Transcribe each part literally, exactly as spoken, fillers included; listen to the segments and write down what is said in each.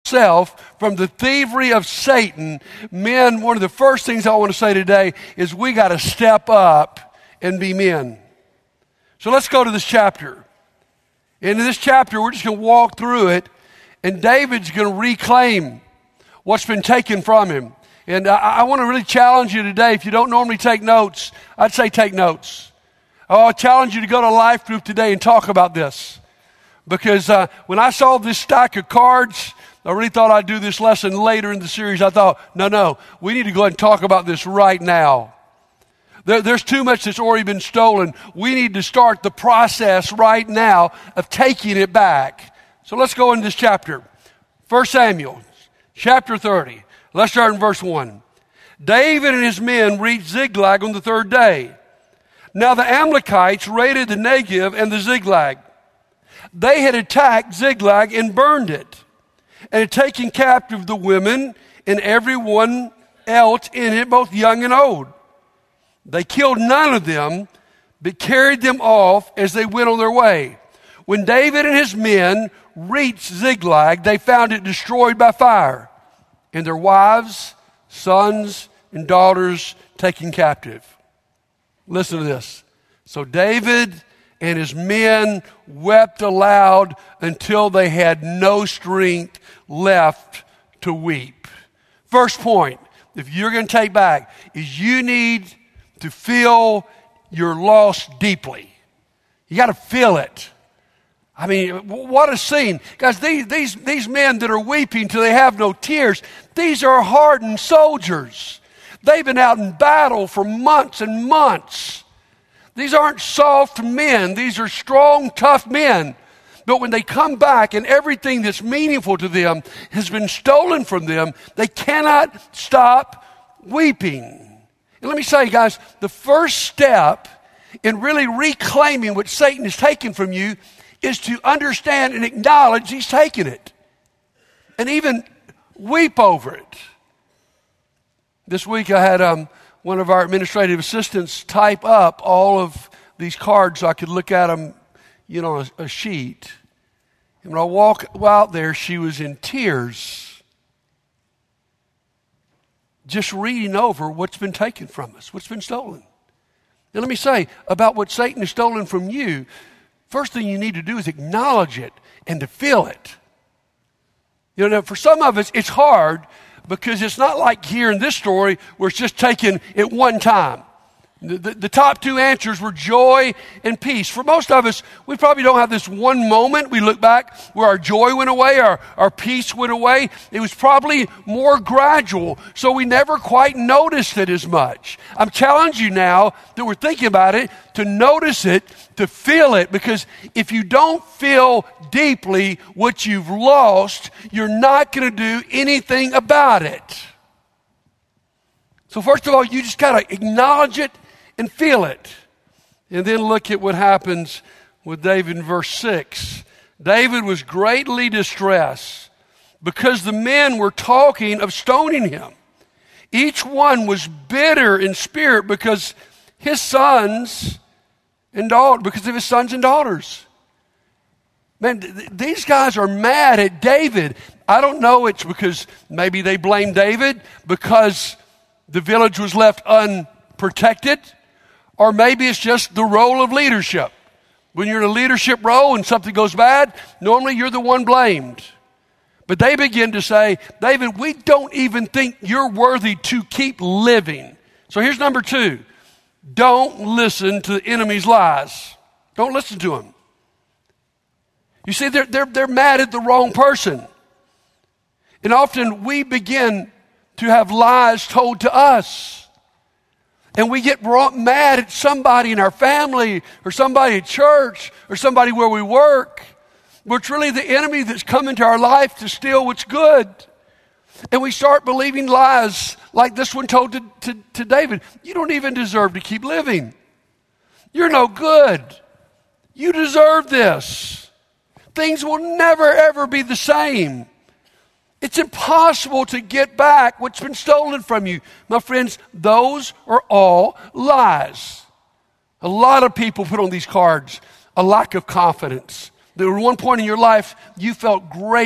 ourselves from the thievery of Satan, men, one of the first things I want to say today is we got to step up and be men. So let's go to this chapter. In this chapter, we're just going to walk through it, and David's going to reclaim what's been taken from him. And I, I want to really challenge you today. If you don't normally take notes, I'd say take notes. I'll challenge you to go to a life group today and talk about this. Because uh, when I saw this stack of cards, I really thought I'd do this lesson later in the series. I thought, no, no, we need to go ahead and talk about this right now. There, there's too much that's already been stolen. We need to start the process right now of taking it back. So let's go into this chapter. First Samuel, chapter thirty. Let's start in verse one. David and his men reached Ziklag on the third day. Now the Amalekites raided the Negev and the Ziklag. They had attacked Ziklag and burned it, and had taken captive the women and everyone else in it, both young and old. They killed none of them, but carried them off as they went on their way. When David and his men reached Ziklag, they found it destroyed by fire, and their wives, sons, and daughters taken captive. Listen to this. So David and his men wept aloud until they had no strength left to weep. First point, if you're going to take back, is you need to feel your loss deeply. You got to feel it. I mean, what a scene. Guys, these, these, these men that are weeping till they have no tears, these are hardened soldiers. They've been out in battle for months and months. These aren't soft men. These are strong, tough men. But when they come back and everything that's meaningful to them has been stolen from them, they cannot stop weeping. And let me say, guys, the first step in really reclaiming what Satan has taken from you is to understand and acknowledge he's taken it. And even weep over it. This week I had um, one of our administrative assistants type up all of these cards so I could look at them, you know, on a, a sheet. And when I walk out there, she was in tears, just reading over what's been taken from us, what's been stolen. And let me say, about what Satan has stolen from you, first thing you need to do is acknowledge it and to feel it. You know, for some of us, it's hard because it's not like here in this story where it's just taken at one time. The, the, the top two answers were joy and peace. For most of us, we probably don't have this one moment. We look back where our joy went away, our, our peace went away. It was probably more gradual, so we never quite noticed it as much. I'm challenging you now that we're thinking about it to notice it, to feel it, because if you don't feel deeply what you've lost, you're not going to do anything about it. So first of all, you just got to acknowledge it and feel it. And then look at what happens with David in verse six. David was greatly distressed because the men were talking of stoning him. Each one was bitter in spirit because his sons and daughters, because of his sons and daughters. Man, th- these guys are mad at David. I don't know, it's because maybe they blame David because the village was left unprotected. Or maybe it's just the role of leadership. When you're in a leadership role and something goes bad, normally you're the one blamed. But they begin to say, David, we don't even think you're worthy to keep living. So here's number two. Don't listen to the enemy's lies. Don't listen to them. You see, they're, they're, they're mad at the wrong person. And often we begin to have lies told to us. And we get mad at somebody in our family or somebody at church or somebody where we work. Where it's really the enemy that's come into our life to steal what's good. And we start believing lies like this one told to, to, to David. You don't even deserve to keep living. You're no good. You deserve this. Things will never ever be the same. It's impossible to get back what's been stolen from you. My friends, those are all lies. A lot of people put on these cards a lack of confidence. There was one point in your life you felt great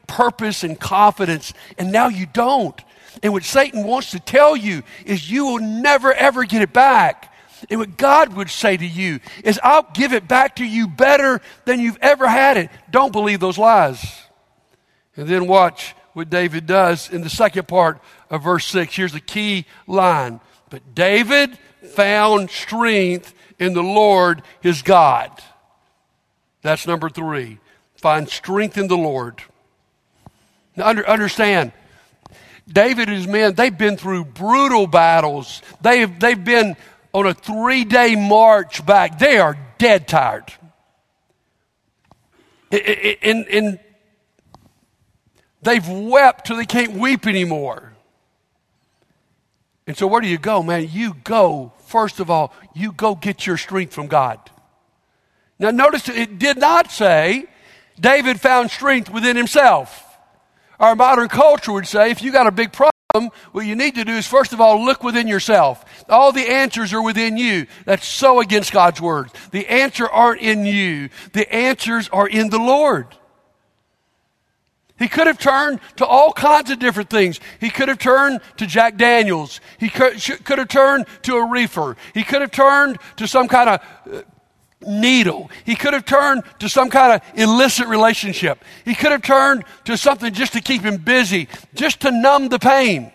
purpose and confidence, and now you don't. And what Satan wants to tell you is you will never, ever get it back. And what God would say to you is, I'll give it back to you better than you've ever had it. Don't believe those lies. And then watch what David does in the second part of verse six. Here's the key line. But David found strength in the Lord his God. That's number three. Find strength in the Lord. Now under, understand, David and his men, they've been through brutal battles. They've, they've been on a three-day march back. They are dead tired. And, and they've wept till they can't weep anymore. And so where do you go, man? You go, first of all, you go get your strength from God. Now notice it did not say David found strength within himself. Our modern culture would say if you got a big problem, what you need to do is first of all look within yourself. All the answers are within you. That's so against God's word. The answers aren't in you. The answers are in the Lord. He could have turned to all kinds of different things. He could have turned to Jack Daniels. He could, could have turned to a reefer. He could have turned to some kind of uh, needle. He could have turned to some kind of illicit relationship. He could have turned to something just to keep him busy, just to numb the pain.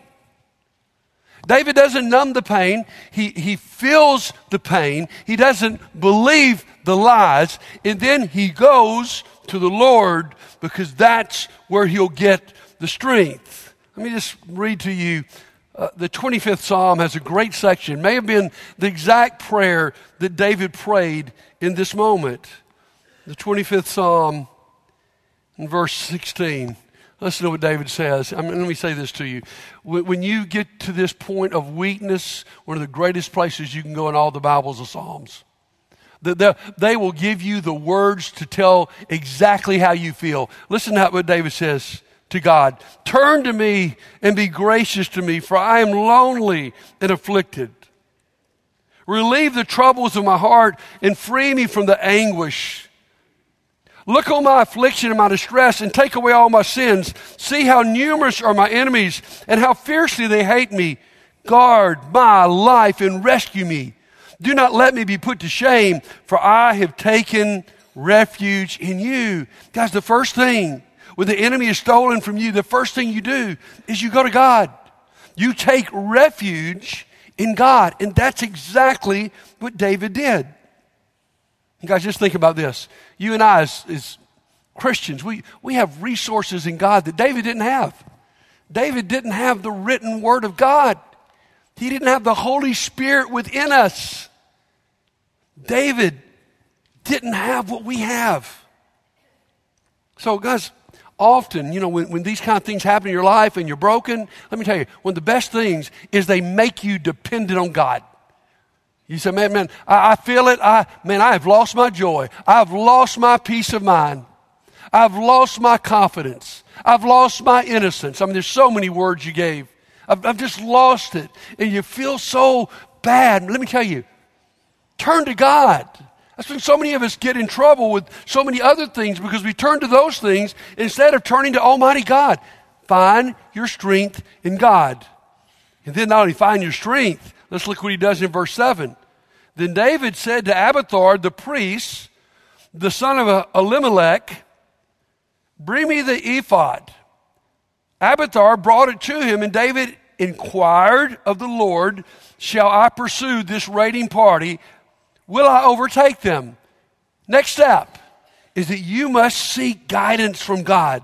David doesn't numb the pain. He, he feels the pain. He doesn't believe the lies. And then he goes to the Lord because that's where he'll get the strength. Let me just read to you. Uh, the twenty-fifth Psalm has a great section. It may have been the exact prayer that David prayed in this moment. The twenty-fifth Psalm in verse sixteen. Listen to what David says. I mean, let me say this to you. When, when you get to this point of weakness, one of the greatest places you can go in all the Bible is the Psalms. The, the, they will give you the words to tell exactly how you feel. Listen to what David says to God. Turn to me and be gracious to me, for I am lonely and afflicted. Relieve the troubles of my heart and free me from the anguish. Look on my affliction and my distress and take away all my sins. See how numerous are my enemies and how fiercely they hate me. Guard my life and rescue me. Do not let me be put to shame, for I have taken refuge in you. Guys, the first thing when the enemy is stolen from you, the first thing you do is you go to God. You take refuge in God. And that's exactly what David did. You guys, just think about this. You and I as, as Christians, we, we have resources in God that David didn't have. David didn't have the written word of God. He didn't have the Holy Spirit within us. David didn't have what we have. So guys, often, you know, when, when these kind of things happen in your life and you're broken, let me tell you, one of the best things is they make you dependent on God. You say, man, man, I, I feel it. I, man, I have lost my joy. I've lost my peace of mind. I've lost my confidence. I've lost my innocence. I mean, there's so many words you gave. I've, I've just lost it. And you feel so bad. Let me tell you, turn to God. That's when so many of us get in trouble with so many other things because we turn to those things instead of turning to Almighty God. Find your strength in God. And then not only find your strength, let's look what he does in verse seven. Then David said to Abiathar the priest, the son of Elimelech, bring me the ephod. Abiathar brought it to him, and David inquired of the Lord, shall I pursue this raiding party? Will I overtake them? Next step is that you must seek guidance from God.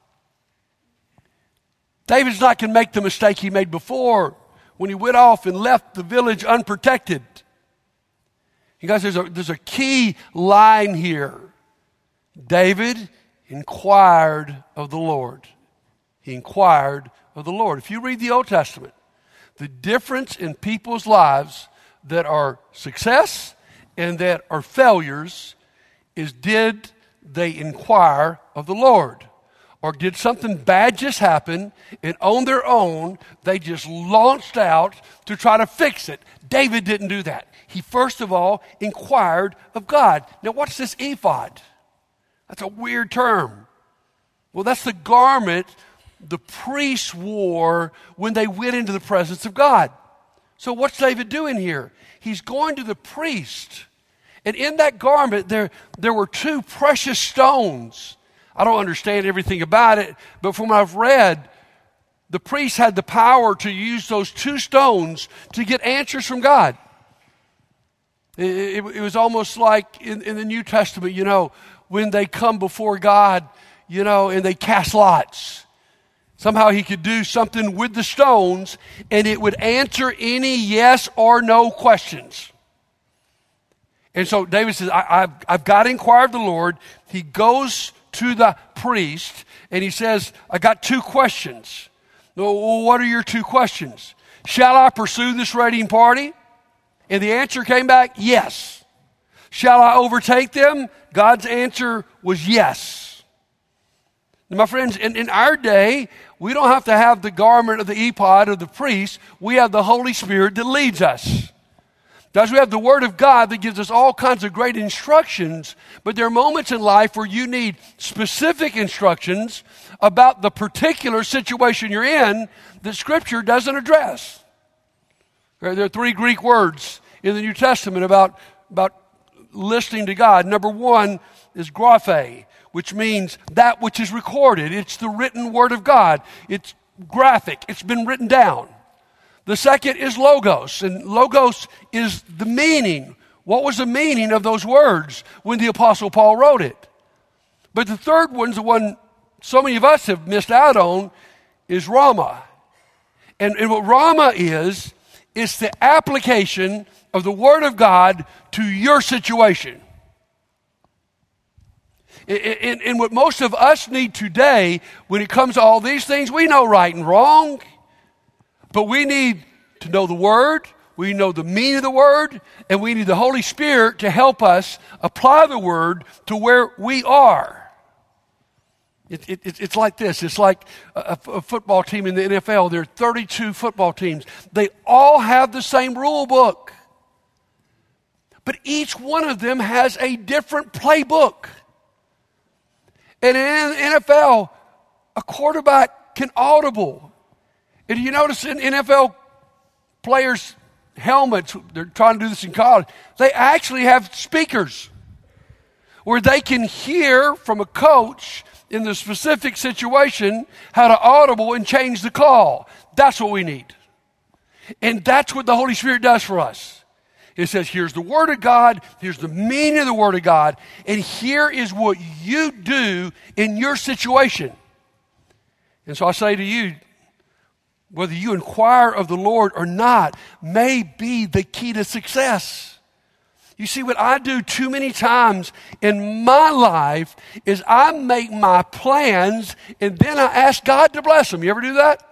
David's not going to make the mistake he made before when he went off and left the village unprotected. You guys, there's a, there's a key line here. David inquired of the Lord. He inquired of the Lord. If you read the Old Testament, the difference in people's lives that are success and that are failures is, did they inquire of the Lord? Or did something bad just happen and on their own they just launched out to try to fix it? David didn't do that. He first of all inquired of God. Now what's this ephod? That's a weird term. Well, that's the garment the priests wore when they went into the presence of God. So what's David doing here? He's going to the priest. And in that garment, there, there were two precious stones. I don't understand everything about it, but from what I've read, the priest had the power to use those two stones to get answers from God. It, it, it was almost like in, in the New Testament, you know, when they come before God, you know, and they cast lots. Somehow he could do something with the stones, and it would answer any yes or no questions. And so David says, I, I've, I've got to inquire of the Lord. He goes to the priest, and he says, I got two questions. Well, what are your two questions? Shall I pursue this raiding party? And the answer came back, yes. Shall I overtake them? God's answer was yes. And my friends, in, in our day, we don't have to have the garment of the ephod of the priest. We have the Holy Spirit that leads us. Thus, we have the Word of God that gives us all kinds of great instructions, but there are moments in life where you need specific instructions about the particular situation you're in that Scripture doesn't address. There are three Greek words in the New Testament about, about listening to God. Number one is graphe, which means that which is recorded. It's the written Word of God. It's graphic. It's been written down. The second is logos, and logos is the meaning. What was the meaning of those words when the Apostle Paul wrote it? But the third one's the one so many of us have missed out on, is Rama. And, and what Rama is, it's the application of the Word of God to your situation. And, and what most of us need today, when it comes to all these things, we know right and wrong, but we need to know the Word, we know the meaning of the Word, and we need the Holy Spirit to help us apply the Word to where we are. It, it, it's like this. It's like a, a football team in the N F L. There are thirty-two football teams. They all have the same rule book, but each one of them has a different playbook. And in the N F L, a quarterback can audible. And you notice in N F L players' helmets, they're trying to do this in college, they actually have speakers where they can hear from a coach in the specific situation how to audible and change the call. That's what we need. And that's what the Holy Spirit does for us. It says, here's the Word of God, here's the meaning of the Word of God, and here is what you do in your situation. And so I say to you, whether you inquire of the Lord or not may be the key to success. You see, what I do too many times in my life is I make my plans and then I ask God to bless them. You ever do that?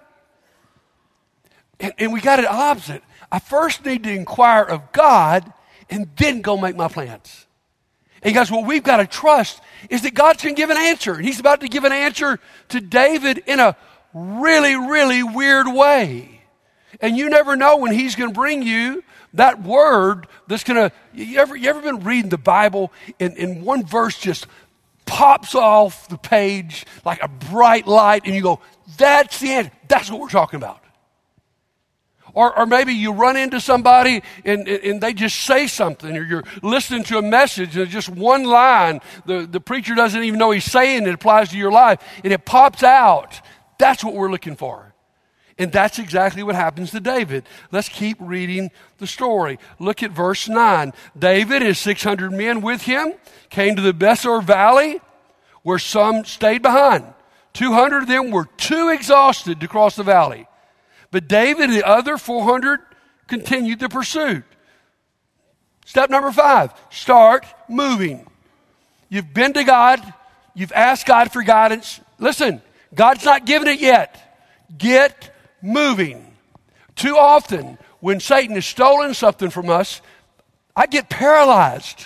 And, and we got it opposite. I first need to inquire of God and then go make my plans. And guys, what we've got to trust is that God's going to give an answer. And He's about to give an answer to David in a really, really weird way. And you never know when He's going to bring you that word that's going to, you ever, you ever been reading the Bible and, and one verse just pops off the page like a bright light and you go, that's the answer. That's what we're talking about. Or, or maybe you run into somebody and, and they just say something, or you're listening to a message and it's just one line. The, the preacher doesn't even know he's saying it applies to your life, and it pops out. That's what we're looking for. And that's exactly what happens to David. Let's keep reading the story. Look at verse nine. David and his six hundred men with him came to the Besor Valley, where some stayed behind. two hundred of them were too exhausted to cross the valley. But David and the other four hundred continued the pursuit. Step number five, start moving. You've been to God. You've asked God for guidance. Listen, God's not giving it yet. Get moving. Too often, when Satan has stolen something from us, I get paralyzed.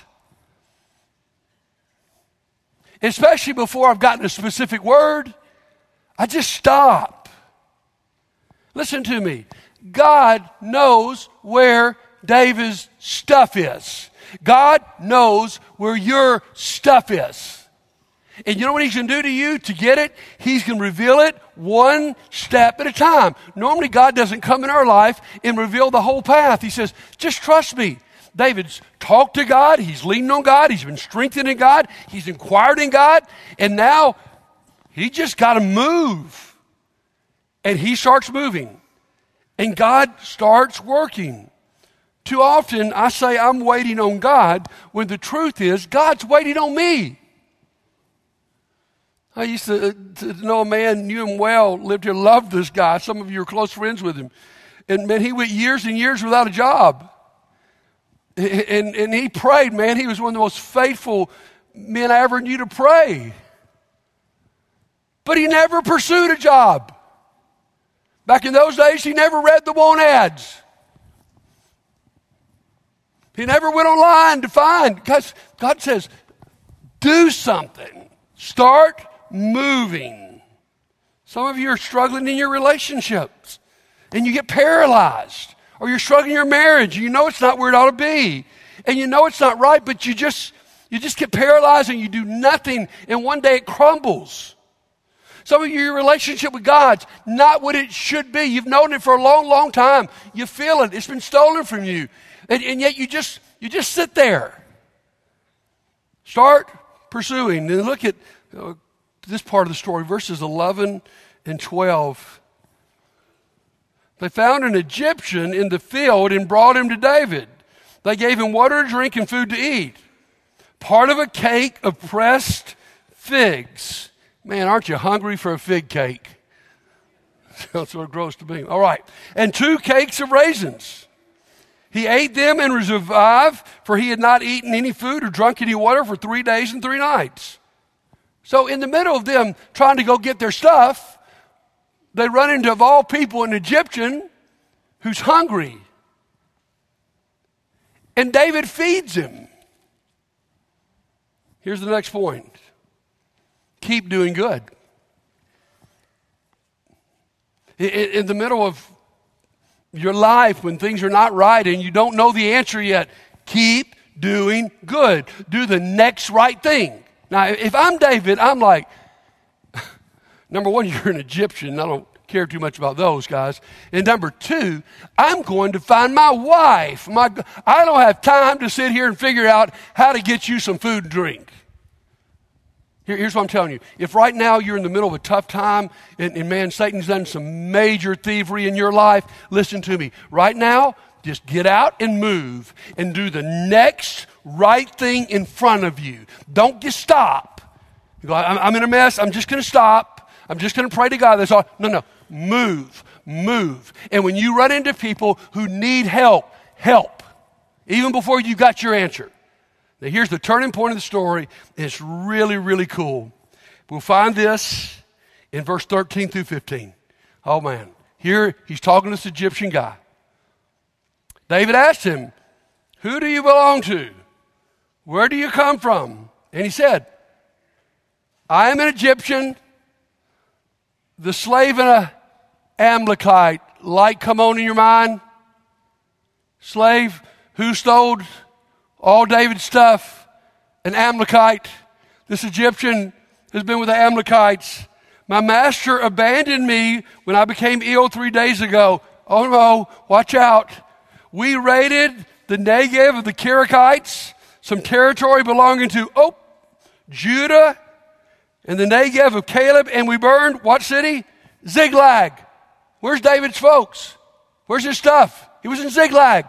Especially before I've gotten a specific word, I just stop. Listen to me. God knows where David's stuff is. God knows where your stuff is. And you know what he's going to do to you to get it? He's going to reveal it one step at a time. Normally, God doesn't come in our life and reveal the whole path. He says, just trust me. David's talked to God. He's leaned on God. He's been strengthened in God. He's inquired in God. And now he just got to move. And he starts moving. And God starts working. Too often, I say I'm waiting on God when the truth is God's waiting on me. I used to, to know a man, knew him well, lived here, loved this guy. Some of you are close friends with him. And man, he went years and years without a job. And, and he prayed, man. He was one of the most faithful men I ever knew to pray. But he never pursued a job. Back in those days, he never read the want ads. He never went online to find. Because God says, do something. Start moving. Some of you are struggling in your relationships and you get paralyzed, or you're struggling in your marriage. You know it's not where it ought to be, and you know it's not right, but you just you just get paralyzed and you do nothing, and one day it crumbles. Some of you, your relationship with God's not what it should be. You've known it for a long, long time. You feel it. It's been stolen from you, and, and yet you just you just sit there. Start pursuing. And look at uh, this part of the story, verses eleven and twelve. They found an Egyptian in the field and brought him to David. They gave him water to drink and food to eat. Part of a cake of pressed figs. Man, aren't you hungry for a fig cake? That's what it grows to be. All right. And two cakes of raisins. He ate them and was revived, for he had not eaten any food or drunk any water for three days and three nights. So in the middle of them trying to go get their stuff, they run into, of all people, an Egyptian who's hungry. And David feeds him. Here's the next point. Keep doing good. In, in the middle of your life, when things are not right and you don't know the answer yet, keep doing good. Do the next right thing. Now, if I'm David, I'm like, number one, you're an Egyptian. I don't care too much about those guys. And number two, I'm going to find my wife. My, I don't have time to sit here and figure out how to get you some food and drink. Here, here's what I'm telling you. If right now you're in the middle of a tough time, and, and man, Satan's done some major thievery in your life, listen to me. Right now, just get out and move and do the next right thing in front of you. Don't just stop. You go, I'm, I'm in a mess. I'm just going to stop. I'm just going to pray to God. That's all. No, no. Move. Move. And when you run into people who need help, help. Even before you got your answer. Now, here's the turning point of the story. It's really, really cool. We'll find this in verse thirteen through fifteen. Oh, man. Here, he's talking to this Egyptian guy. David asked him, who do you belong to? Where do you come from? And he said, I am an Egyptian, the slave in a Amalekite. Light come on in your mind? Slave who stole all David's stuff, an Amalekite. This Egyptian has been with the Amalekites. My master abandoned me when I became ill three days ago. Oh no, watch out. We raided the Negev of the Kirikites, some territory belonging to, oh, Judah and the Negev of Caleb, and we burned what city? Ziklag. Where's David's folks? Where's his stuff? He was in Ziklag.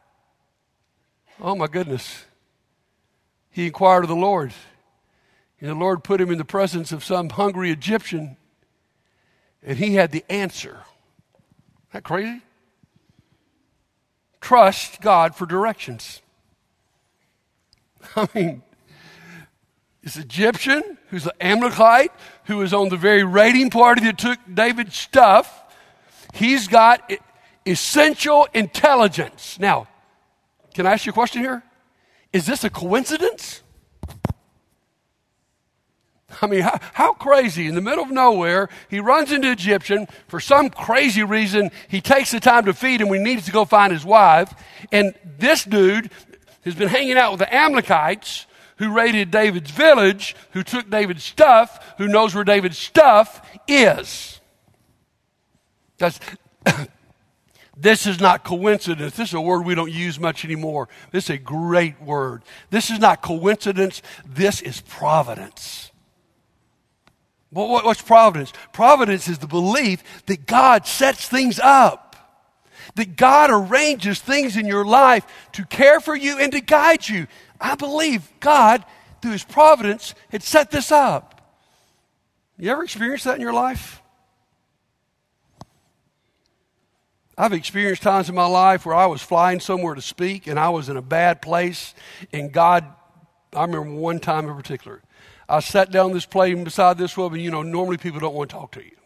Oh my goodness. He inquired of the Lord, and the Lord put him in the presence of some hungry Egyptian, and he had the answer. Isn't that crazy? Trust God for directions. I mean, this Egyptian who's an Amalekite, who is on the very raiding party that took David's stuff, he's got essential intelligence. Now, can I ask you a question here? Is this a coincidence? I mean, how, how crazy. In the middle of nowhere, he runs into Egyptian. For some crazy reason, he takes the time to feed him when he needs to go find his wife. And this dude has been hanging out with the Amalekites, who raided David's village, who took David's stuff, who knows where David's stuff is. That's, this is not coincidence. This is a word we don't use much anymore. This is a great word. This is not coincidence. This is providence. Well, what's providence? Providence is the belief that God sets things up, that God arranges things in your life to care for you and to guide you. I believe God, through his providence, had set this up. You ever experienced that in your life? I've experienced times in my life where I was flying somewhere to speak and I was in a bad place, and God, I remember one time in particular, I sat down this plane beside this woman. You know, normally people don't want to talk to you.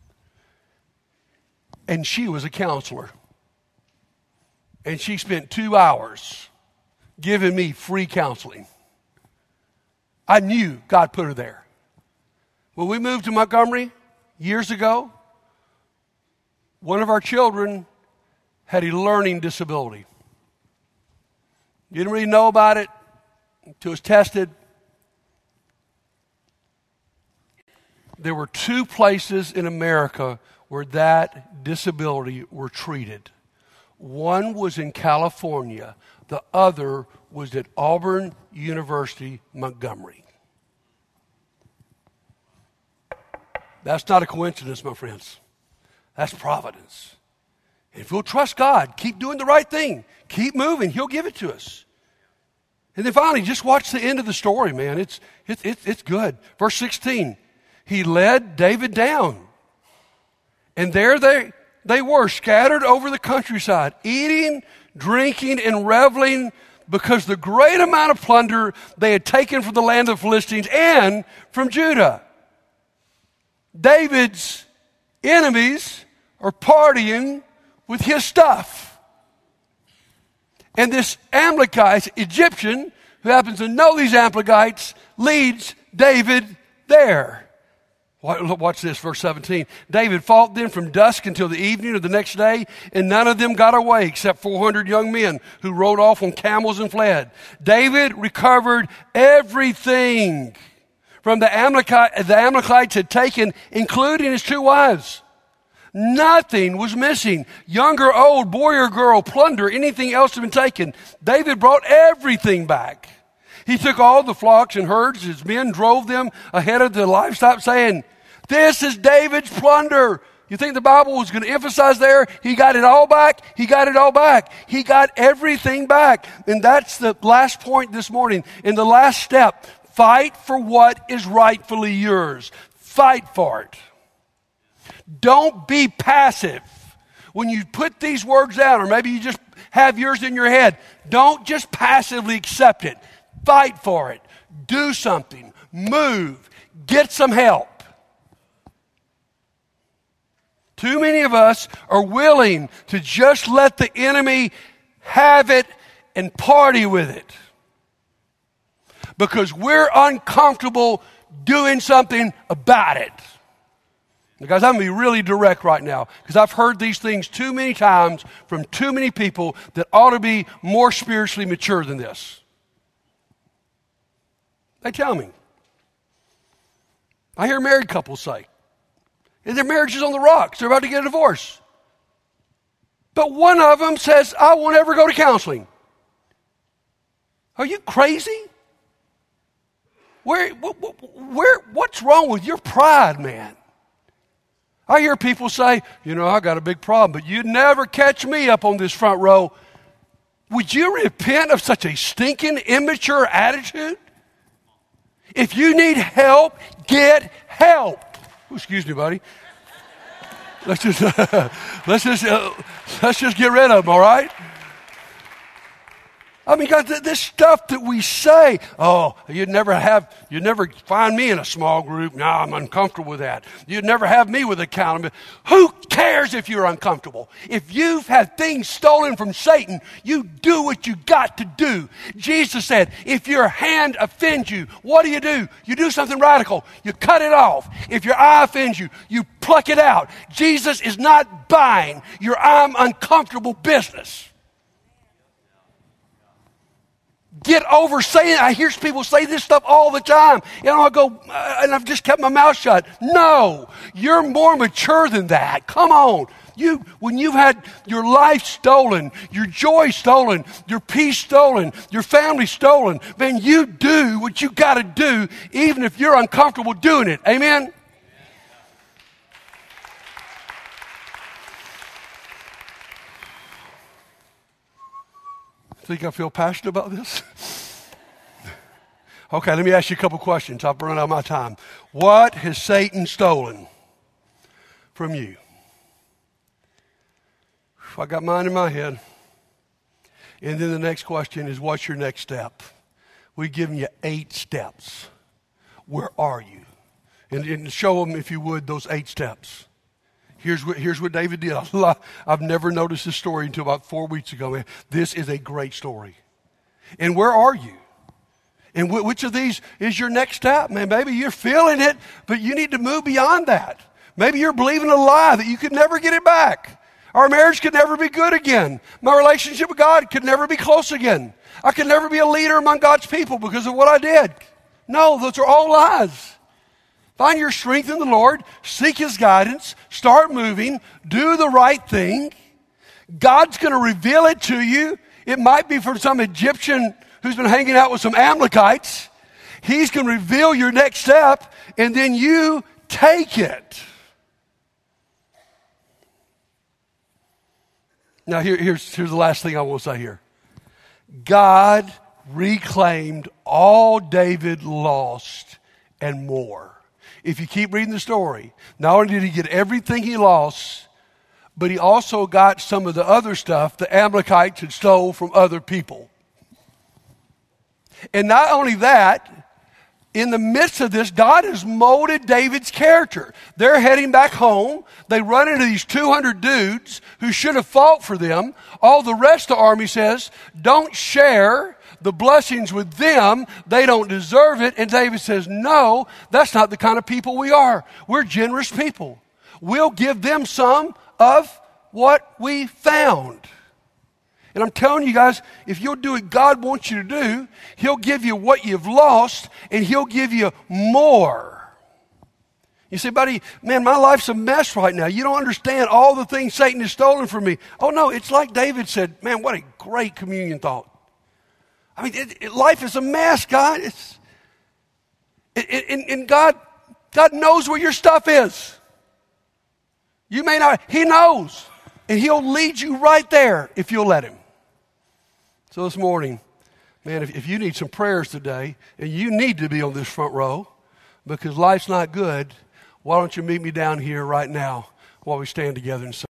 And she was a counselor. And she spent two hours giving me free counseling. I knew God put her there. When we moved to Montgomery years ago, one of our children had a learning disability. You didn't really know about it until it was tested. There were two places in America where that disability were treated. One was in California. The other was at Auburn University, Montgomery. That's not a coincidence, my friends. That's providence. And if we'll trust God, keep doing the right thing, keep moving, he'll give it to us. And then finally, just watch the end of the story, man. It's, it's, it's, it's good. Verse sixteen, he led David down. And there they, they were, scattered over the countryside, eating, drinking, and reveling, because the great amount of plunder they had taken from the land of the Philistines and from Judah. David's enemies are partying with his stuff. And this Amalekite, Egyptian, who happens to know these Amalekites, leads David there. Watch this, verse seventeen. David fought them from dusk until the evening of the next day, and none of them got away except four hundred young men who rode off on camels and fled. David recovered everything from the Amalekite, the Amalekites had taken, including his two wives. Nothing was missing. Young or old, boy or girl, plunder, anything else had been taken. David brought everything back. He took all the flocks and herds. His men drove them ahead of the livestock, saying, "This is David's plunder." You think the Bible was going to emphasize there? He got it all back. He got it all back. He got everything back. And that's the last point this morning. In the last step, fight for what is rightfully yours. Fight for it. Don't be passive. When you put these words down, or maybe you just have yours in your head, don't just passively accept it. Fight for it. Do something. Move. Get some help. Too many of us are willing to just let the enemy have it and party with it because we're uncomfortable doing something about it. Now, guys, I'm going to be really direct right now because I've heard these things too many times from too many people that ought to be more spiritually mature than this. They tell me. I hear married couples say, and their marriage is on the rocks. They're about to get a divorce. But one of them says, "I won't ever go to counseling." Are you crazy? Where, where, what's wrong with your pride, man? I hear people say, "You know, I got a big problem, but you'd never catch me up on this front row." Would you repent of such a stinking, immature attitude? If you need help, get help. Oh, excuse me, buddy. Let's just uh, let's just uh, let's just get rid of them, all right? I mean, guys, this stuff that we say, "Oh, you'd never have, you'd never find me in a small group." No, I'm uncomfortable with that. You'd never have me with accountability. Who cares if you're uncomfortable? If you've had things stolen from Satan, you do what you got to do. Jesus said, if your hand offends you, what do you do? You do something radical. You cut it off. If your eye offends you, you pluck it out. Jesus is not buying your I'm uncomfortable business. get over saying it. I hear people say this stuff all the time. And I go, uh, and I've just kept my mouth shut. No, you're more mature than that. Come on. You, when you've had your life stolen, your joy stolen, your peace stolen, your family stolen, man, you do what you got to do, even if you're uncomfortable doing it. Amen? Think I feel passionate about this? Okay, let me ask you a couple questions. I've run out of my time. What has Satan stolen from you? I got mine in my head. And then the next question is, what's your next step? We've given you eight steps. Where are you? And, and show them, if you would, those eight steps. Here's what, here's what David did. I've never noticed this story until about four weeks ago, man. This is a great story. And where are you? And wh- which of these is your next step, man? Maybe you're feeling it, but you need to move beyond that. Maybe you're believing a lie that you could never get it back. Our marriage could never be good again. My relationship with God could never be close again. I could never be a leader among God's people because of what I did. No, those are all lies. Find your strength in the Lord, seek His guidance, start moving, do the right thing. God's going to reveal it to you. It might be from some Egyptian who's been hanging out with some Amalekites. He's going to reveal your next step, and then you take it. Now, here, here's, here's the last thing I want to say here. God reclaimed all David lost and more. If you keep reading the story, not only did he get everything he lost, but he also got some of the other stuff the Amalekites had stole from other people. And not only that, in the midst of this, God has molded David's character. They're heading back home. They run into these two hundred dudes who should have fought for them. All the rest of the army says, don't share the blessings with them. They don't deserve it. And David says, no, that's not the kind of people we are. We're generous people. We'll give them some of what we found. And I'm telling you guys, if you'll do what God wants you to do, He'll give you what you've lost, and He'll give you more. You say, buddy, man, my life's a mess right now. You don't understand all the things Satan has stolen from me. Oh, no, it's like David said, man, what a great communion thought. I mean, it, it, life is a mess, God. It's, it, it, and, and God, God knows where your stuff is. You may not, He knows. And He'll lead you right there if you'll let Him. So this morning, man, if, if you need some prayers today, and you need to be on this front row because life's not good, why don't you meet me down here right now while we stand together and sing?